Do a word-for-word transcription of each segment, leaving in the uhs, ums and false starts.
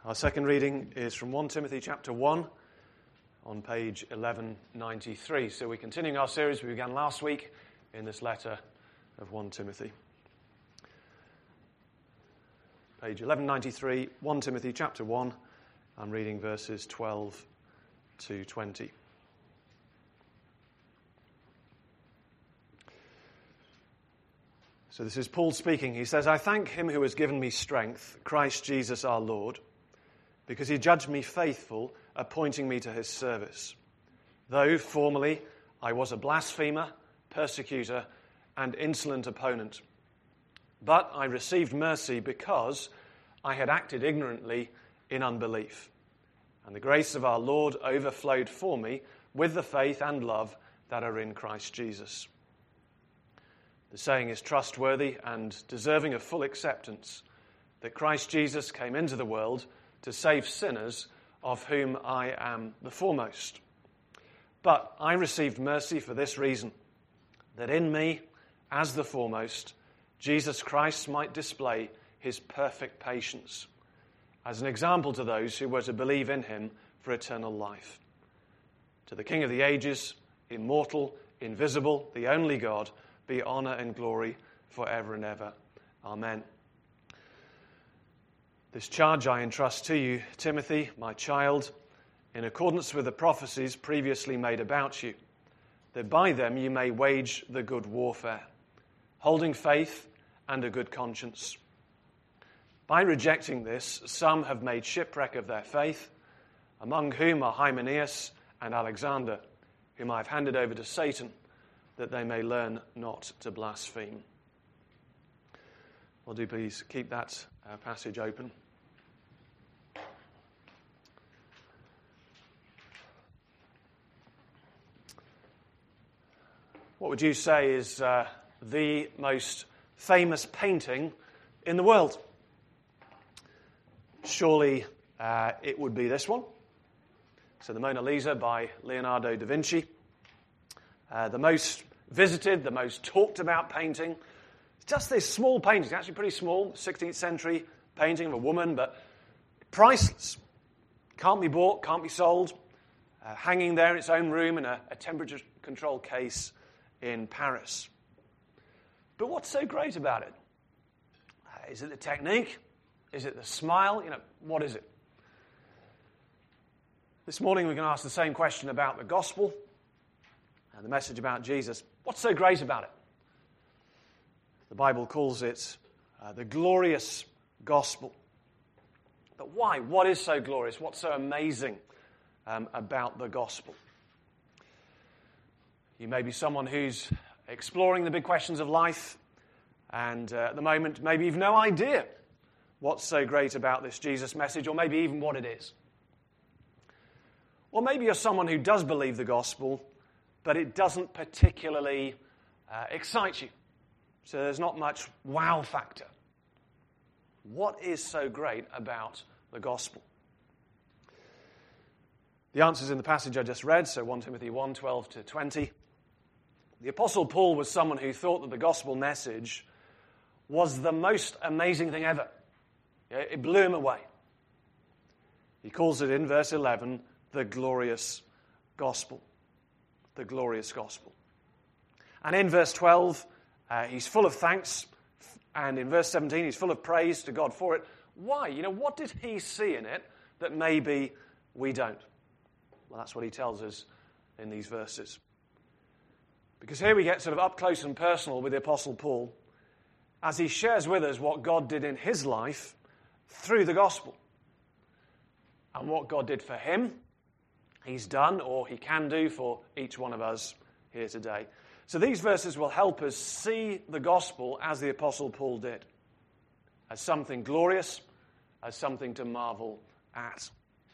Our second reading is from First Timothy chapter one on page eleven ninety-three. So we're continuing our series we began last week in this letter of First Timothy. Page eleven ninety-three, First Timothy chapter one. I'm reading verses twelve to twenty. So this is Paul speaking. He says, I thank him who has given me strength, Christ Jesus our Lord, because he judged me faithful, appointing me to his service. Though formerly I was a blasphemer, persecutor, and insolent opponent. But I received mercy because I had acted ignorantly in unbelief. And the grace of our Lord overflowed for me with the faith and love that are in Christ Jesus. The saying is trustworthy and deserving of full acceptance, that Christ Jesus came into the world to save sinners, of whom I am the foremost. But I received mercy for this reason, that in me, as the foremost, Jesus Christ might display his perfect patience, as an example to those who were to believe in him for eternal life. To the King of the ages, immortal, invisible, the only God, be honor and glory forever and ever. Amen. This charge I entrust to you, Timothy, my child, in accordance with the prophecies previously made about you, that by them you may wage the good warfare, holding faith and a good conscience. By rejecting this, some have made shipwreck of their faith, among whom are Hymenaeus and Alexander, whom I have handed over to Satan, that they may learn not to blaspheme. Well, do please keep that uh, passage open. What would you say is uh, the most famous painting in the world? Surely uh, it would be this one. So the Mona Lisa by Leonardo da Vinci. Uh, the most visited, the most talked about painting. It's just this small painting. It's actually pretty small, sixteenth century painting of a woman, but priceless. Can't be bought, can't be sold. Uh, hanging there in its own room in a, a temperature-controlled case in Paris. But what's so great about it? Uh, is it the technique? Is it the smile? You know, what is it? This morning we're going to ask the same question about the gospel and the message about Jesus. What's so great about it? The Bible calls it uh, the glorious gospel. But why? What is so glorious? What's so amazing um, about the gospel? You may be someone who's exploring the big questions of life, and uh, at the moment maybe you've no idea what's so great about this Jesus message, or maybe even what it is. Or maybe you're someone who does believe the gospel, but it doesn't particularly uh, excite you. So there's not much wow factor. What is so great about the gospel? The answer's in the passage I just read, so First Timothy one, twelve to twenty. The Apostle Paul was someone who thought that the gospel message was the most amazing thing ever. It blew him away. He calls it in verse eleven, the glorious gospel. The glorious gospel. And in verse twelve, uh, he's full of thanks. And in verse seventeen, he's full of praise to God for it. Why? You know, what did he see in it that maybe we don't? Well, that's what he tells us in these verses. Because here we get sort of up close and personal with the Apostle Paul as he shares with us what God did in his life through the gospel. And what God did for him, he's done, or he can do for each one of us here today. So these verses will help us see the gospel as the Apostle Paul did, as something glorious, as something to marvel at.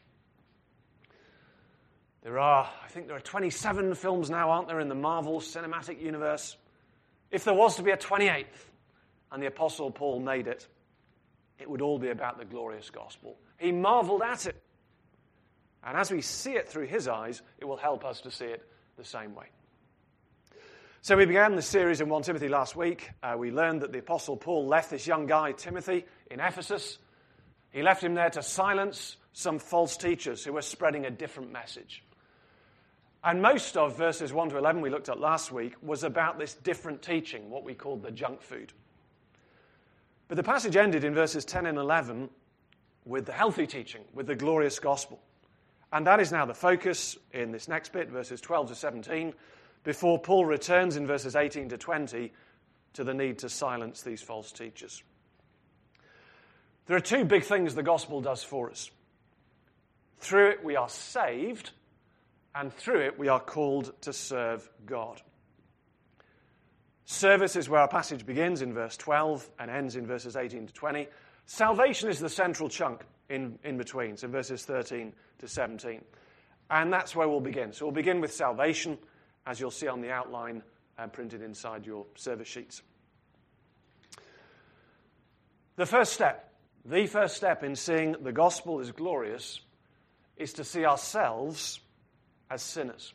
There are, I think there are twenty-seven films now, aren't there, in the Marvel Cinematic Universe? If there was to be a twenty-eighth, and the Apostle Paul made it, it would all be about the glorious gospel. He marveled at it. And as we see it through his eyes, it will help us to see it the same way. So we began this series in First Timothy last week. Uh, we learned that the Apostle Paul left this young guy, Timothy, in Ephesus, He left him there to silence some false teachers who were spreading a different message. And most of verses one to eleven we looked at last week was about this different teaching, what we called the junk food. But the passage ended in verses ten and eleven with the healthy teaching, with the glorious gospel. And that is now the focus in this next bit, verses twelve to seventeen, before Paul returns in verses eighteen to twenty to the need to silence these false teachers. There are two big things the gospel does for us. Through it we are saved, and through it we are called to serve God. Service is where our passage begins in verse twelve and ends in verses eighteen to twenty. Salvation is the central chunk in, in between, so verses thirteen to seventeen. And that's where we'll begin. So we'll begin with salvation, as you'll see on the outline uh, printed inside your service sheets. The first step, the first step in seeing the gospel is glorious is to see ourselves as sinners.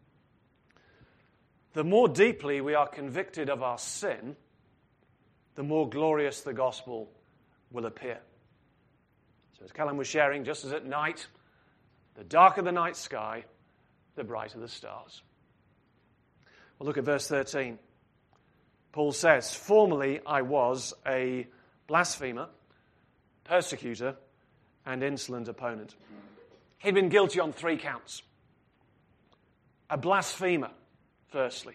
The more deeply we are convicted of our sin, the more glorious the gospel will appear. So as Callum was sharing, just as at night, the darker the night sky, the brighter the stars. Well, look at verse thirteen. Paul says, "Formerly I was a blasphemer, persecutor, and insolent opponent." He'd been guilty on three counts. A blasphemer, firstly.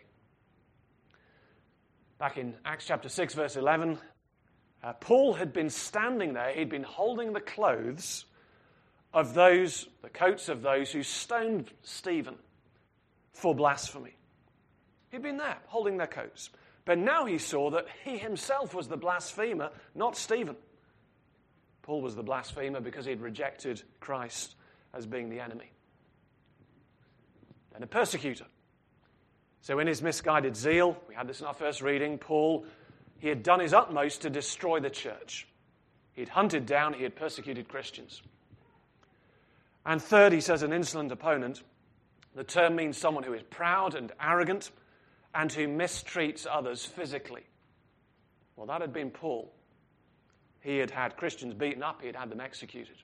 Back in Acts chapter six, verse eleven, uh, Paul had been standing there, he'd been holding the clothes of those, the coats of those who stoned Stephen for blasphemy. He'd been there, holding their coats. But now he saw that he himself was the blasphemer, not Stephen. Paul was the blasphemer because he'd rejected Christ as being the enemy. And a persecutor. So in his misguided zeal, we had this in our first reading, Paul, he had done his utmost to destroy the church. He'd hunted down, he had persecuted Christians. And third, he says an insolent opponent. The term means someone who is proud and arrogant and who mistreats others physically. Well, that had been Paul. He had had Christians beaten up, he had had them executed.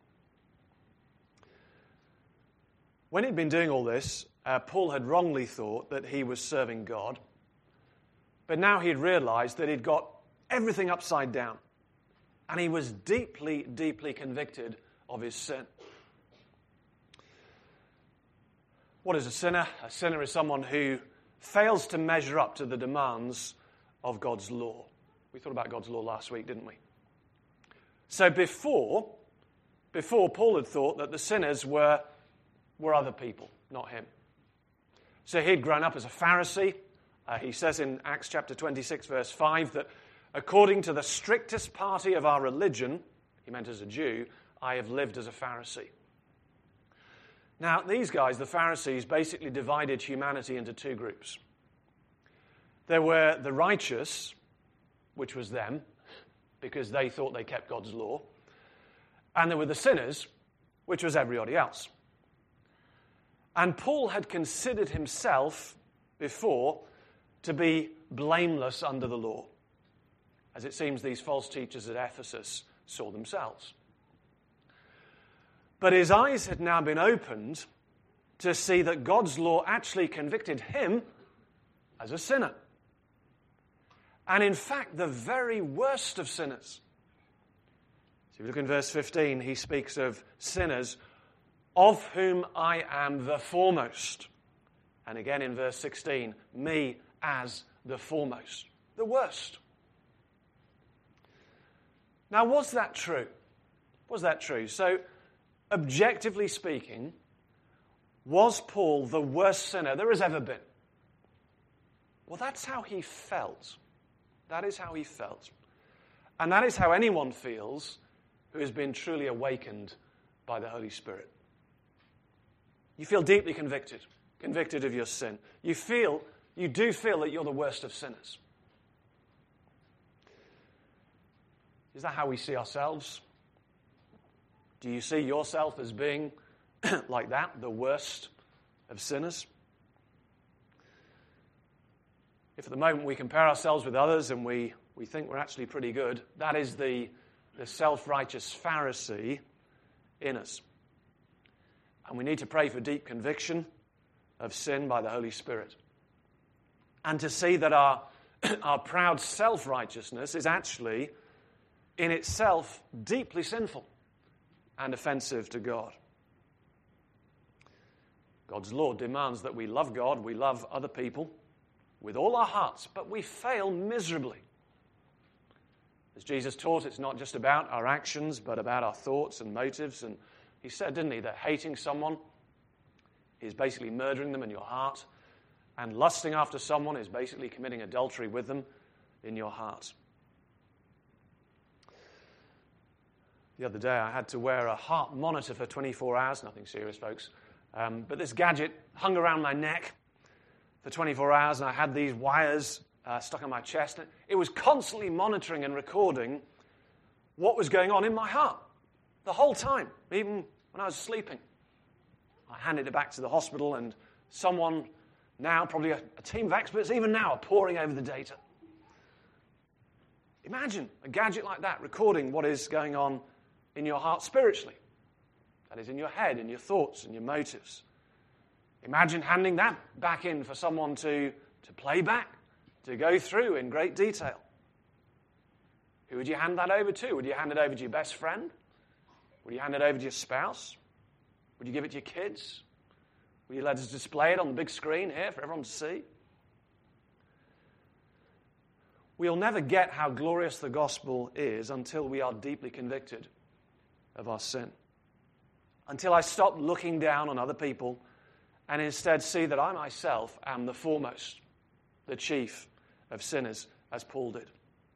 When he'd been doing all this, uh, Paul had wrongly thought that he was serving God. But now he'd realized that he'd got everything upside down. And he was deeply, deeply convicted of his sin. What is a sinner? A sinner is someone who fails to measure up to the demands of God's law. We thought about God's law last week, didn't we? So before, before Paul had thought that the sinners were, were other people, not him. So he'd grown up as a Pharisee. Uh, he says in Acts chapter twenty-six, verse five, that according to the strictest party of our religion, he meant as a Jew, I have lived as a Pharisee. Now, these guys, the Pharisees, basically divided humanity into two groups. There were the righteous, which was them, because they thought they kept God's law. And there were the sinners, which was everybody else. And Paul had considered himself before to be blameless under the law, as it seems these false teachers at Ephesus saw themselves. But his eyes had now been opened to see that God's law actually convicted him as a sinner. And in fact, the very worst of sinners. So if you look in verse fifteen, he speaks of sinners, of whom I am the foremost. And again in verse sixteen, me as the foremost, the worst. Now, was that true? Was that true? So, objectively speaking, was Paul the worst sinner there has ever been? Well, that's how he felt. That is how he felt. And that is how anyone feels who has been truly awakened by the Holy Spirit. You feel deeply convicted, convicted of your sin. You feel, you do feel that you're the worst of sinners. Is that how we see ourselves? Do you see yourself as being like that, the worst of sinners? If at the moment we compare ourselves with others and we, we think we're actually pretty good, that is the the self-righteous Pharisee in us. And we need to pray for deep conviction of sin by the Holy Spirit. And to see that our, our proud self-righteousness is actually, in itself, deeply sinful and offensive to God. God's law demands that we love God, we love other people with all our hearts, but we fail miserably. As Jesus taught, it's not just about our actions, but about our thoughts and motives. And he said, didn't he, that hating someone is basically murdering them in your heart, and lusting after someone is basically committing adultery with them in your heart. The other day I had to wear a heart monitor for twenty-four hours, nothing serious, folks. Um, but this gadget hung around my neck for twenty-four hours, and I had these wires uh, stuck on my chest. It was constantly monitoring and recording what was going on in my heart the whole time, even when I was sleeping. I handed it back to the hospital, and someone now, probably a, a team of experts, even now, are poring over the data. Imagine a gadget like that recording what is going on in your heart spiritually. That is, in your head, in your thoughts, and your motives. Imagine handing that back in for someone to, to play back, to go through in great detail. Who would you hand that over to? Would you hand it over to your best friend? Would you hand it over to your spouse? Would you give it to your kids? Will you let us display it on the big screen here for everyone to see? We'll never get how glorious the gospel is until we are deeply convicted of our sin. Until I stop looking down on other people and instead see that I myself am the foremost, the chief of sinners, as Paul did.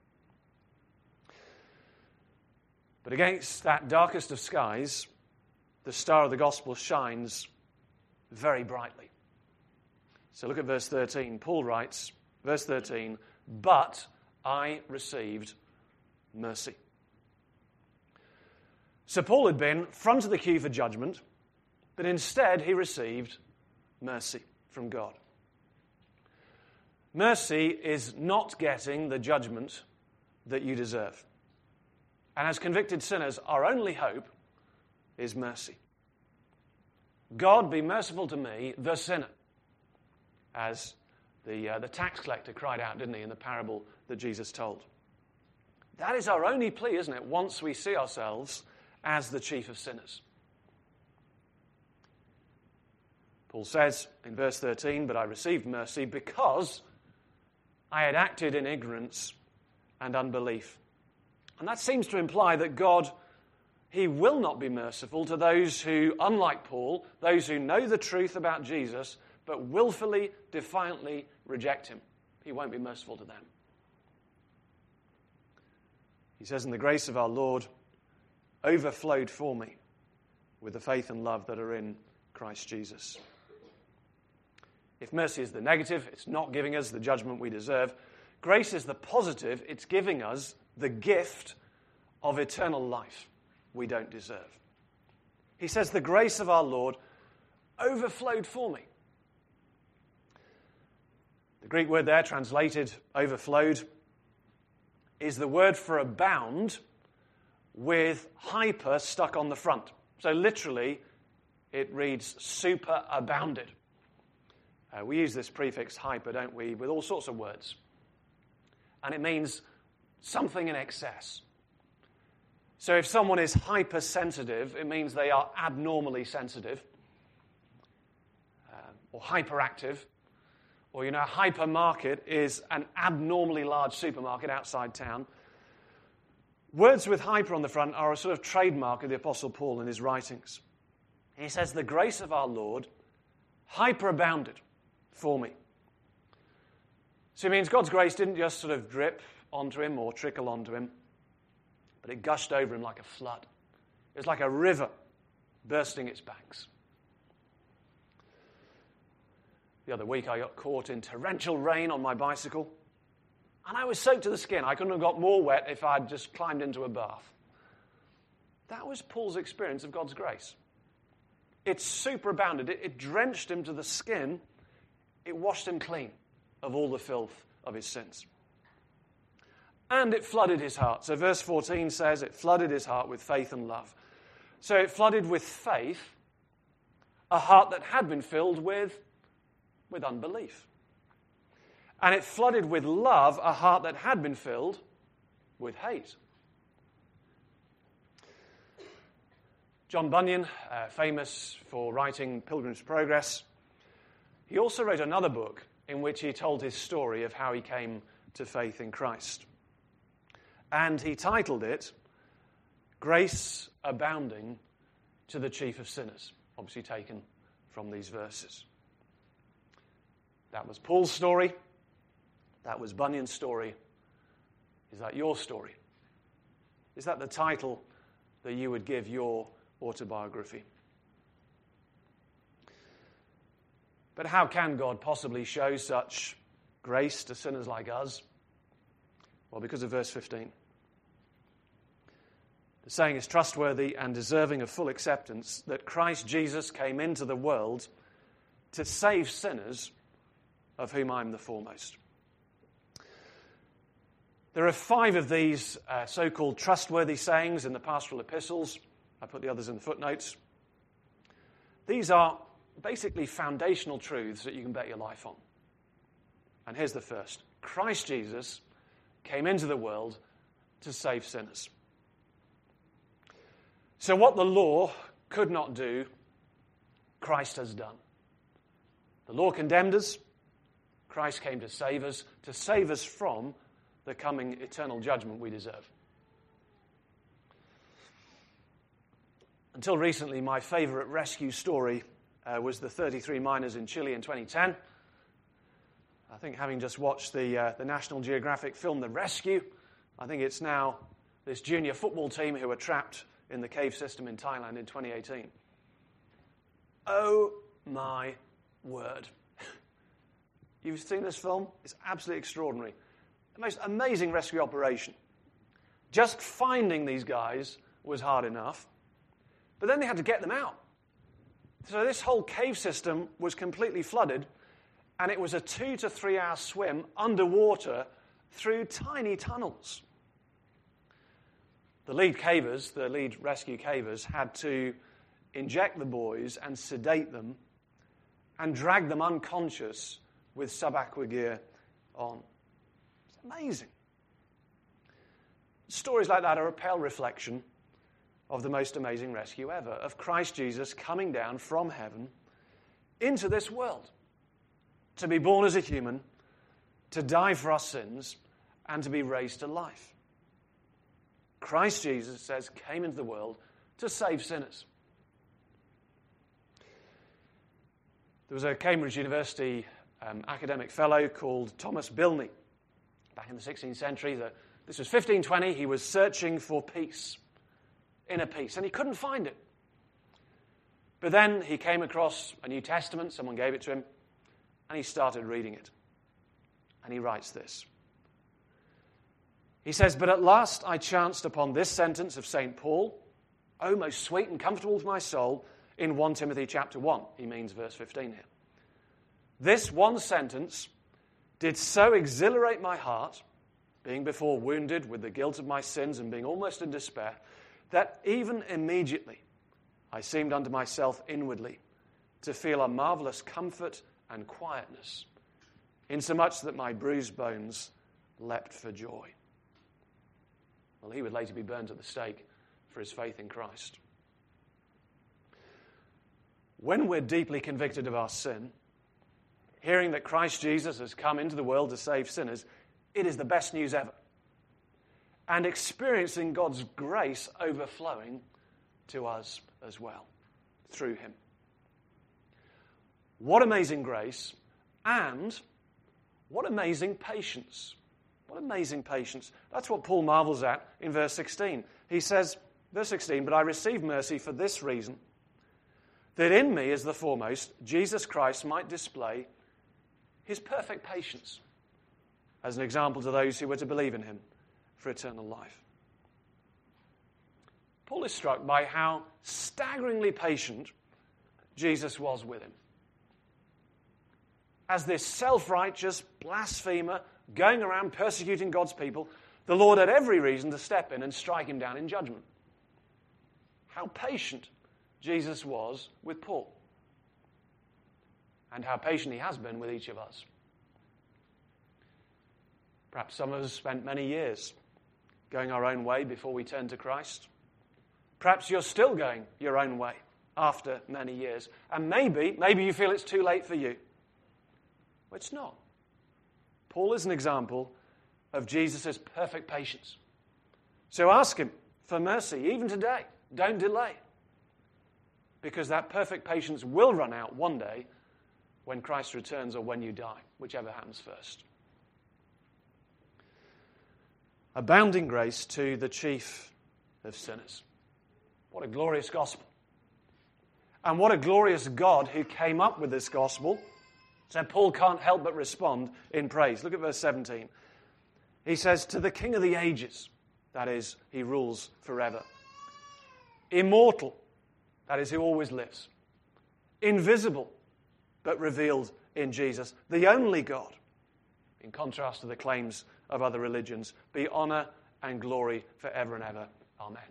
But against that darkest of skies, the star of the gospel shines very brightly. So look at verse thirteen. Paul writes, verse thirteen, "But I received mercy." So Paul had been front of the queue for judgment, but instead he received mercy from God. Mercy is not getting the judgment that you deserve. And as convicted sinners, our only hope is mercy. God, be merciful to me, the sinner, as the, uh, the tax collector cried out, didn't he, in the parable that Jesus told. That is our only plea, isn't it, once we see ourselves as the chief of sinners. Paul says in verse thirteen, "But I received mercy because I had acted in ignorance and unbelief." And that seems to imply that God, he will not be merciful to those who, unlike Paul, those who know the truth about Jesus, but willfully, defiantly reject him. He won't be merciful to them. He says, "And the grace of our Lord overflowed for me with the faith and love that are in Christ Jesus." If mercy is the negative, it's not giving us the judgment we deserve. Grace is the positive, it's giving us the gift of eternal life we don't deserve. He says, "The grace of our Lord overflowed for me." The Greek word there, translated overflowed, is the word for abound with hyper stuck on the front. So literally, it reads superabounded. Uh, we use this prefix hyper, don't we, with all sorts of words. And it means something in excess. So if someone is hypersensitive, it means they are abnormally sensitive, uh, or hyperactive. Or, you know, a hypermarket is an abnormally large supermarket outside town. Words with hyper on the front are a sort of trademark of the Apostle Paul in his writings. He says, "The grace of our Lord hyperabounded for me." So it means God's grace didn't just sort of drip onto him or trickle onto him, but it gushed over him like a flood. It was like a river bursting its banks. The other week I got caught in torrential rain on my bicycle, and I was soaked to the skin. I couldn't have got more wet if I'd just climbed into a bath. That was Paul's experience of God's grace. It superabounded. It, it drenched him to the skin. It washed him clean of all the filth of his sins. and it flooded his heart. So verse fourteen says it flooded his heart with faith and love. So it flooded with faith a heart that had been filled with, with unbelief. And it flooded with love a heart that had been filled with hate. John Bunyan, uh, famous for writing Pilgrim's Progress, he also wrote another book in which he told his story of how he came to faith in Christ. And he titled it, Grace Abounding to the Chief of Sinners, obviously taken from these verses. That was Paul's story. That was Bunyan's story. Is that your story? Is that the title that you would give your autobiography? But how can God possibly show such grace to sinners like us? Well, because of verse fifteen. The saying is trustworthy and deserving of full acceptance that Christ Jesus came into the world to save sinners, of whom I am the foremost. There are five of these uh, so-called trustworthy sayings in the pastoral epistles. I put the others in the footnotes. These are basically foundational truths that you can bet your life on. And here's the first. Christ Jesus came into the world to save sinners. So what the law could not do, Christ has done. The law condemned us. Christ came to save us, to save us from the coming eternal judgment we deserve. Until recently, my favorite rescue story uh, was the thirty-three miners in Chile in twenty ten. I think having just watched the, uh, the National Geographic film The Rescue, I think it's now this junior football team who were trapped in the cave system in Thailand in twenty eighteen. Oh my word. You've seen this film? It's absolutely extraordinary. The most amazing rescue operation. Just finding these guys was hard enough, but then they had to get them out. So this whole cave system was completely flooded, and it was a two to three hour swim underwater through tiny tunnels. The lead cavers, the lead rescue cavers, had to inject the boys and sedate them and drag them unconscious with sub-aqua gear on. It's amazing. Stories like that are a pale reflection of the most amazing rescue ever, of Christ Jesus coming down from heaven into this world to be born as a human, to die for our sins, and to be raised to life. Christ Jesus, says, came into the world to save sinners. There was a Cambridge University um, academic fellow called Thomas Bilney. Back in the sixteenth century, the, this was fifteen twenty, he was searching for peace, inner peace, and he couldn't find it. But then he came across a New Testament, someone gave it to him, and he started reading it. And he writes this. He says, "But at last I chanced upon this sentence of Saint Paul, oh, most sweet and comfortable to my soul, in First Timothy chapter one. He means verse fifteen here. This one sentence did so exhilarate my heart, being before wounded with the guilt of my sins and being almost in despair, that even immediately I seemed unto myself inwardly to feel a marvelous comfort and quietness, insomuch that my bruised bones leapt for joy." Well, he would later be burned at the stake for his faith in Christ. When we're deeply convicted of our sin, hearing that Christ Jesus has come into the world to save sinners, it is the best news ever. And experiencing God's grace overflowing to us as well, through him. What amazing grace, and what amazing patience. What amazing patience. That's what Paul marvels at in verse sixteen. He says, verse sixteen, "But I received mercy for this reason, that in me as the foremost, Jesus Christ might display his perfect patience as an example to those who were to believe in him for eternal life." Paul is struck by how staggeringly patient Jesus was with him. As this self-righteous blasphemer going around persecuting God's people, the Lord had every reason to step in and strike him down in judgment. How patient Jesus was with Paul. And how patient he has been with each of us. Perhaps some of us spent many years going our own way before we turned to Christ. Perhaps you're still going your own way after many years. And maybe, maybe you feel it's too late for you. Well, it's not. Paul is an example of Jesus' perfect patience. So ask him for mercy, even today. Don't delay. Because that perfect patience will run out one day when Christ returns or when you die, whichever happens first. Abounding grace to the chief of sinners. What a glorious gospel. And what a glorious God who came up with this gospel. So Paul can't help but respond in praise. Look at verse seventeen. He says, to the King of the ages, that is, he rules forever. Immortal, that is, who always lives. Invisible, but revealed in Jesus. The only God, in contrast to the claims of other religions, be honor and glory forever and ever. Amen.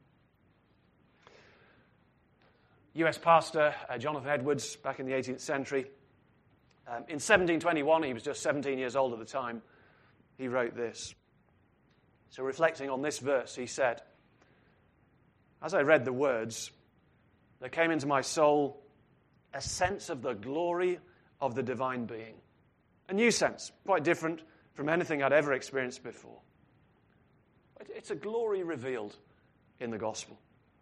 U S pastor uh, Jonathan Edwards, back in the eighteenth century, um, in seventeen twenty-one, he was just seventeen years old at the time, he wrote this. So reflecting on this verse, he said, as I read the words, there came into my soul a sense of the glory of the divine being. A new sense, quite different from anything I'd ever experienced before. It's a glory revealed in the gospel.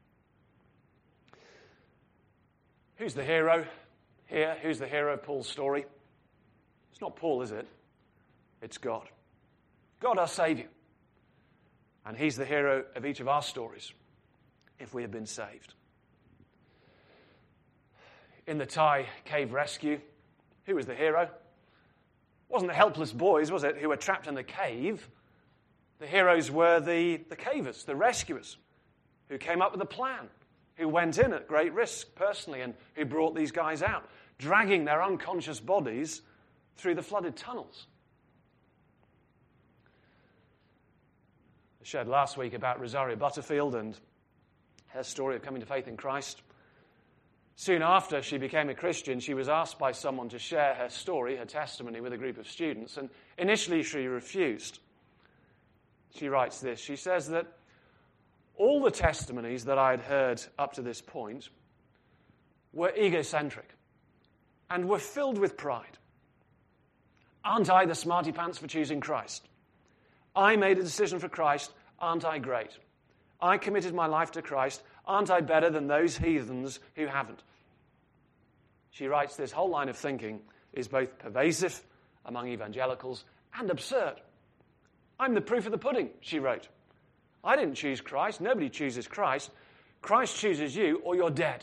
Who's the hero here? Who's the hero of Paul's story? It's not Paul, is it? It's God. God, our Savior. And he's the hero of each of our stories, if we have been saved. In the Thai cave rescue, who was the hero? It wasn't the helpless boys, was it, who were trapped in the cave. The heroes were the, the cavers, the rescuers, who came up with a plan, who went in at great risk personally and who brought these guys out, dragging their unconscious bodies through the flooded tunnels. I shared last week about Rosaria Butterfield and her story of coming to faith in Christ. Soon after she became a Christian, she was asked by someone to share her story, her testimony, with a group of students, and initially she refused. She writes this. She says that all the testimonies that I had heard up to this point were egocentric and were filled with pride. Aren't I the smarty pants for choosing Christ? I made a decision for Christ. Aren't I great? I committed my life to Christ. Aren't I better than those heathens who haven't? She writes, this whole line of thinking is both pervasive among evangelicals and absurd. I'm the proof of the pudding, she wrote. I didn't choose Christ. Nobody chooses Christ. Christ chooses you or you're dead.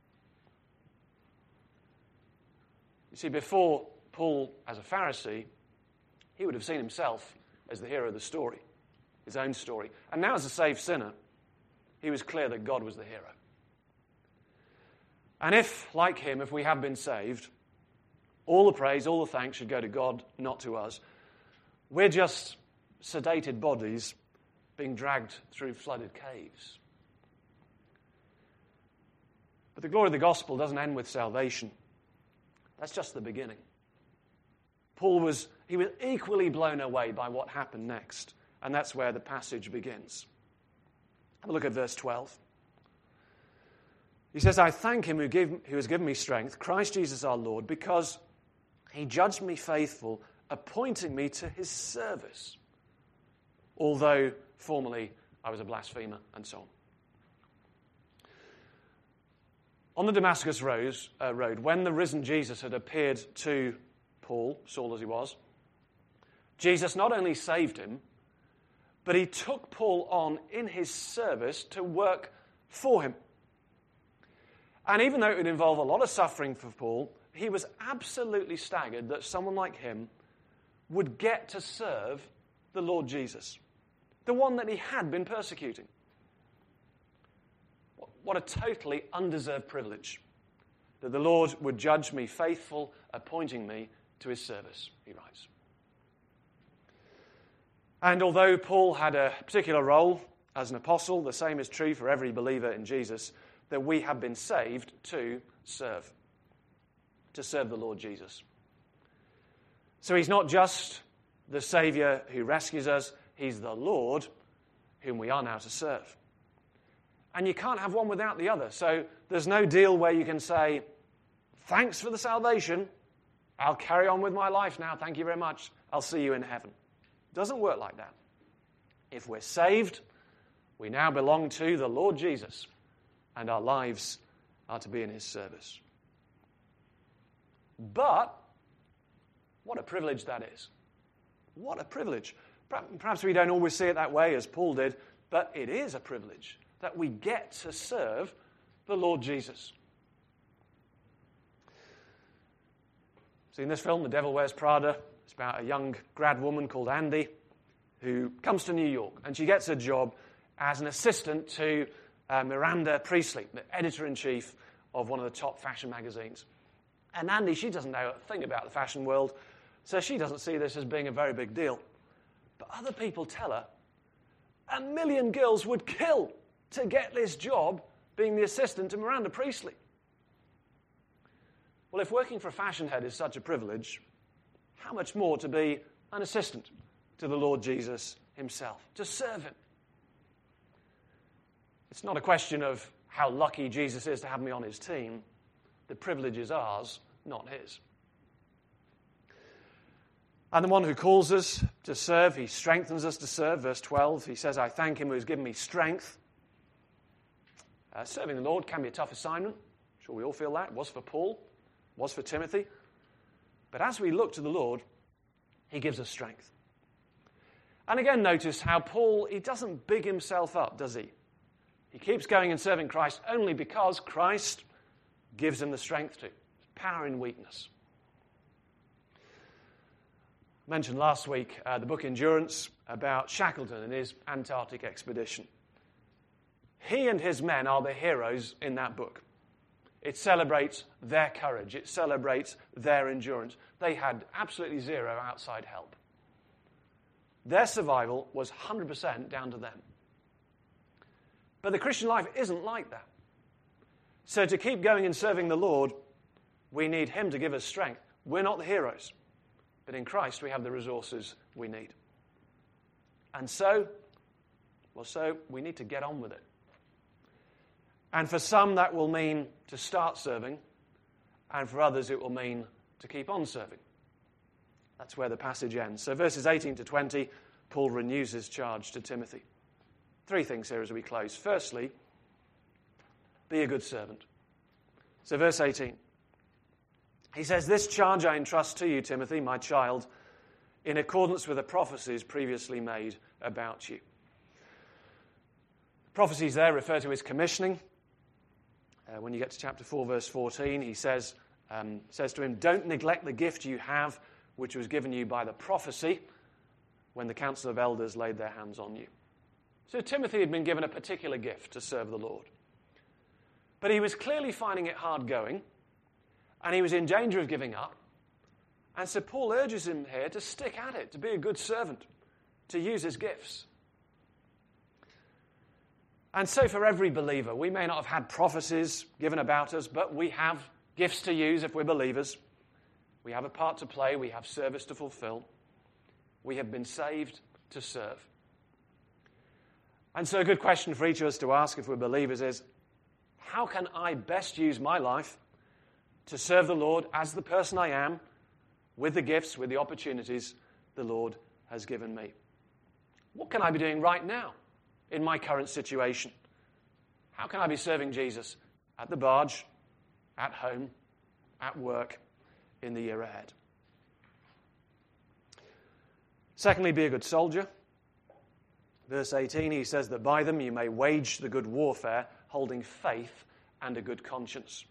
You see, before Paul, as a Pharisee, he would have seen himself as the hero of the story, his own story. And now as a saved sinner, he was clear that God was the hero. And if, like him, if we have been saved, all the praise, all the thanks should go to God, not to us. We're just sedated bodies being dragged through flooded caves. But the glory of the gospel doesn't end with salvation. That's just the beginning. Paul was, he was equally blown away by what happened next. And that's where the passage begins. Have a look at verse twelve. He says, I thank him who, gave, who has given me strength, Christ Jesus our Lord, because he judged me faithful, appointing me to his service, although formerly I was a blasphemer, and so on. On the Damascus road, uh, road, when the risen Jesus had appeared to Paul, Saul as he was, Jesus not only saved him, but he took Paul on in his service to work for him. And even though it would involve a lot of suffering for Paul, he was absolutely staggered that someone like him would get to serve the Lord Jesus, the one that he had been persecuting. What a totally undeserved privilege that the Lord would judge me faithful, appointing me to his service, he writes. And although Paul had a particular role as an apostle, the same is true for every believer in Jesus, that we have been saved to serve, to serve the Lord Jesus. So he's not just the Saviour who rescues us, he's the Lord whom we are now to serve. And you can't have one without the other. So there's no deal where you can say, thanks for the salvation, I'll carry on with my life now, thank you very much, I'll see you in heaven. It doesn't work like that. If we're saved, we now belong to the Lord Jesus, and our lives are to be in his service. But what a privilege that is. What a privilege. Perhaps we don't always see it that way as Paul did, but it is a privilege that we get to serve the Lord Jesus. See, in this film, The Devil Wears Prada, it's about a young grad woman called Andy who comes to New York, and she gets a job as an assistant to uh, Miranda Priestley, the editor-in-chief of one of the top fashion magazines. And Andy, she doesn't know a thing about the fashion world, so she doesn't see this as being a very big deal. But other people tell her a million girls would kill to get this job being the assistant to Miranda Priestley. Well, if working for a fashion head is such a privilege, how much more to be an assistant to the Lord Jesus himself, to serve him. It's not a question of how lucky Jesus is to have me on his team. The privilege is ours, not his. And the one who calls us to serve, he strengthens us to serve. Verse twelve, he says, I thank him who has given me strength. Uh, serving the Lord can be a tough assignment. I'm sure we all feel that. It was for Paul, it was for Timothy. But as we look to the Lord, he gives us strength. And again, notice how Paul, he doesn't big himself up, does he? He keeps going and serving Christ only because Christ gives him the strength to. Power in weakness. I mentioned last week uh, the book Endurance about Shackleton and his Antarctic expedition. He and his men are the heroes in that book. It celebrates their courage. It celebrates their endurance. They had absolutely zero outside help. Their survival was one hundred percent down to them. But the Christian life isn't like that. So to keep going and serving the Lord, we need him to give us strength. We're not the heroes, but in Christ we have the resources we need. And so, well, so we need to get on with it. And for some that will mean to start serving, and for others it will mean to keep on serving. That's where the passage ends. So verses eighteen to twenty, Paul renews his charge to Timothy. Three things here as we close. Firstly, be a good servant. So verse eighteen. He says, this charge I entrust to you, Timothy, my child, in accordance with the prophecies previously made about you. The prophecies there refer to his commissioning. Uh, when you get to chapter four, verse fourteen, he says, um, says to him, don't neglect the gift you have, which was given you by the prophecy when the council of elders laid their hands on you. So Timothy had been given a particular gift to serve the Lord. But he was clearly finding it hard going, and he was in danger of giving up. And so Paul urges him here to stick at it, to be a good servant, to use his gifts. And so for every believer, we may not have had prophecies given about us, but we have gifts to use if we're believers. We have a part to play. We have service to fulfill. We have been saved to serve. And so a good question for each of us to ask if we're believers is, how can I best use my life to serve the Lord as the person I am, with the gifts, with the opportunities the Lord has given me? What can I be doing right now in my current situation? How can I be serving Jesus at the barge, at home, at work, in the year ahead? Secondly, be a good soldier. Verse eighteen, he says that by them you may wage the good warfare, holding faith and a good conscience.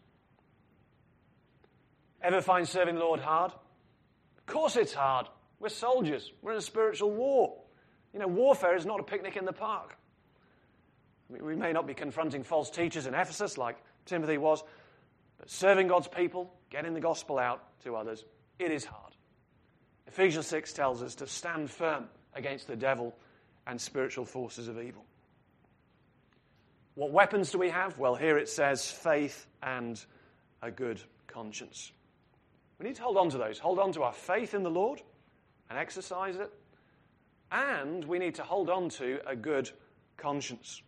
Ever find serving the Lord hard? Of course it's hard. We're soldiers. We're in a spiritual war. You know, warfare is not a picnic in the park. I mean, we may not be confronting false teachers in Ephesus like Timothy was, but serving God's people, getting the gospel out to others, it is hard. Ephesians six tells us to stand firm against the devil and spiritual forces of evil. What weapons do we have? Well, here it says faith and a good conscience. We need to hold on to those. Hold on to our faith in the Lord and exercise it. And we need to hold on to a good conscience.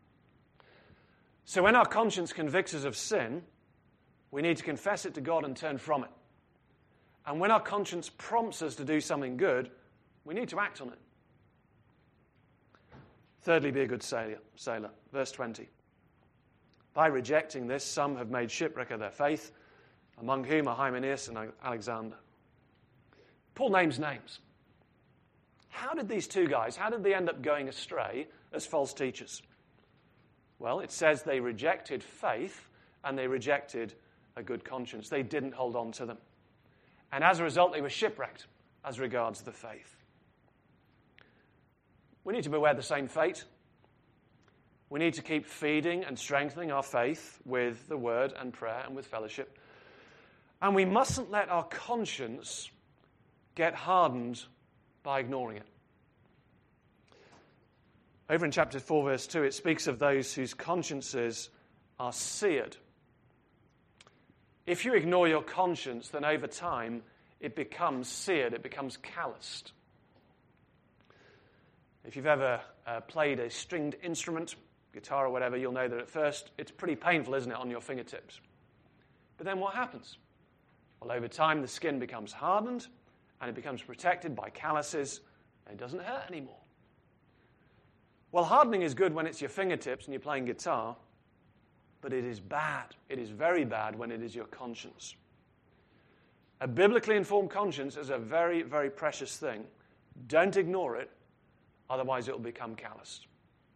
So when our conscience convicts us of sin, we need to confess it to God and turn from it. And when our conscience prompts us to do something good, we need to act on it. Thirdly, be a good sailor. sailor. Verse twenty. By rejecting this, some have made shipwreck of their faith, among whom are Hymenaeus and Alexander. Paul names names. How did these two guys, how did they end up going astray as false teachers? Well, it says they rejected faith and they rejected a good conscience. They didn't hold on to them. And as a result, they were shipwrecked as regards the faith. We need to beware the same fate. We need to keep feeding and strengthening our faith with the word and prayer and with fellowship. And we mustn't let our conscience get hardened by ignoring it. Over in chapter four, verse two, it speaks of those whose consciences are seared. If you ignore your conscience, then over time it becomes seared, it becomes calloused. If you've ever uh, played a stringed instrument, guitar or whatever, you'll know that at first it's pretty painful, isn't it, on your fingertips. But then what happens? Well, over time the skin becomes hardened and it becomes protected by calluses and it doesn't hurt anymore. Well, hardening is good when it's your fingertips and you're playing guitar, but it is bad. It is very bad when it is your conscience. A biblically informed conscience is a very, very precious thing. Don't ignore it, otherwise it will become calloused.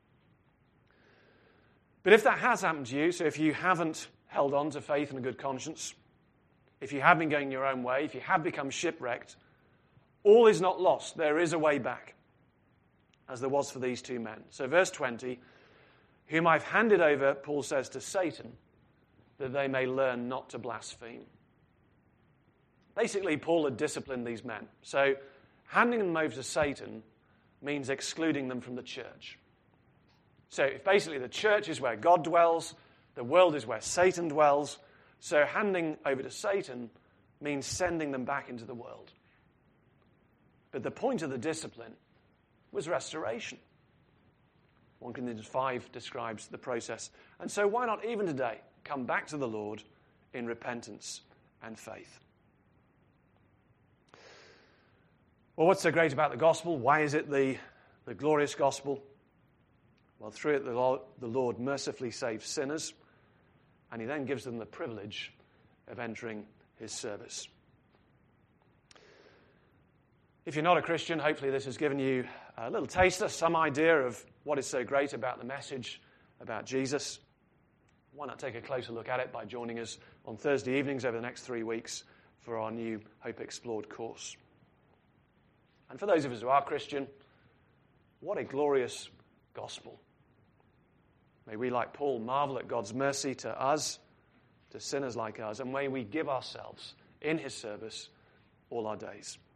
But if that has happened to you, so if you haven't held on to faith and a good conscience, if you have been going your own way, if you have become shipwrecked, all is not lost. There is a way back, as there was for these two men. So verse twenty, whom I've handed over, Paul says, to Satan, that they may learn not to blaspheme. Basically, Paul had disciplined these men. So handing them over to Satan means excluding them from the church. So if basically the church is where God dwells, the world is where Satan dwells, so handing over to Satan means sending them back into the world. But the point of the discipline was restoration. First Corinthians five describes the process. And so why not even today come back to the Lord in repentance and faith? Well, what's so great about the gospel? Why is it the, the glorious gospel? Well, through it the Lord, the Lord mercifully saves sinners, and he then gives them the privilege of entering his service. If you're not a Christian, hopefully this has given you a little taster, some idea of what is so great about the message about Jesus. Why not take a closer look at it by joining us on Thursday evenings over the next three weeks for our new Hope Explored course. And for those of us who are Christian, what a glorious gospel. May we, like Paul, marvel at God's mercy to us, to sinners like us, and may we give ourselves in his service all our days.